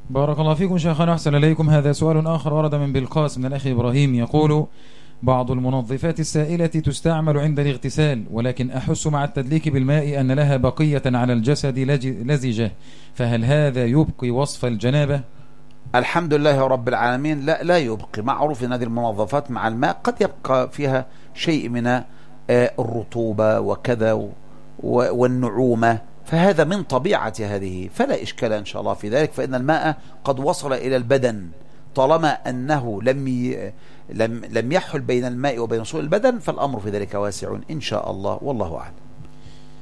بارك الله فيكم شيخنا، أحسن إليكم. هذا سؤال آخر ورد من بالقاس من الأخ إبراهيم، يقول: بعض المنظفات السائلة تستعمل عند الاغتسال، ولكن أحس مع التدليك بالماء أن لها بقية على الجسد لزجة، فهل هذا يبقي وصف الجنابة؟ الحمد لله رب العالمين. لا يبقي. معروف أن هذه المنظفات مع الماء قد يبقى فيها شيء من الرطوبة وكذا والنعومة، فهذا من طبيعة هذه، فلا إشكال إن شاء الله في ذلك، فإن الماء قد وصل إلى البدن، طالما أنه لم يحل بين الماء وبين وصول البدن، فالأمر في ذلك واسع إن شاء الله، والله أعلم.